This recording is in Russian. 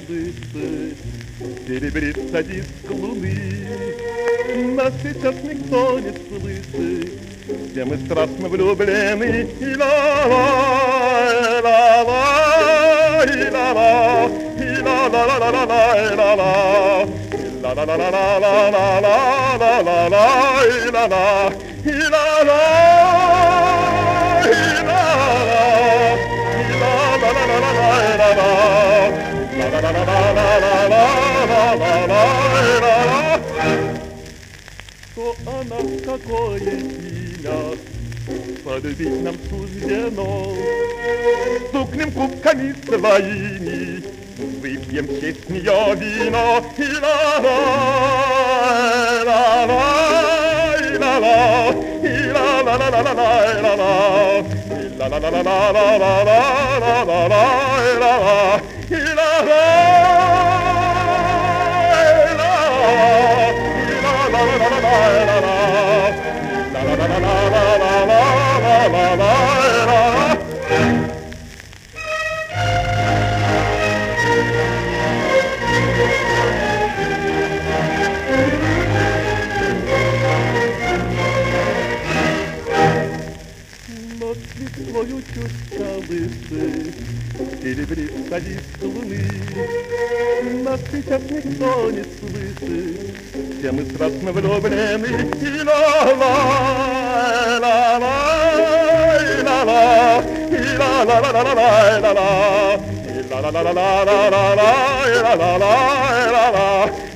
лысы, серебрится диск луны. Нас сейчас никто не слышит, все мы страстно влюблены. И-ла-ла, и-ла-ла, и-ла-ла, и-ла-ла-ла-ла-ла, и-ла-ла, и-ла-ла-ла-ла-ла-ла-ла-ла, и-ла-ла, и-ла-ла. Что она какое имя полюбить нам суждено. Стукнем кубками своими, выпьем в честь нее вино. И-ла-ла, и-ла-ла, и-ла-ла, и-ла-ла-ла-ла-ла, и-ла-ла, и-ла-ла-ла-ла-ла-ла-ла-ла, и-ла-ла. Но свою чувство лысы серебрится диск луны. Нас сейчас никто не слышит, все мы страстно влюблены. И-ла-ла, и-ла-ла, и-ла-ла, и-ла-ла-ла-ла-ла, и-ла-ла, и-ла-ла-ла-ла-ла-ла, и-ла-ла-ла-ла-ла, и-ла-ла.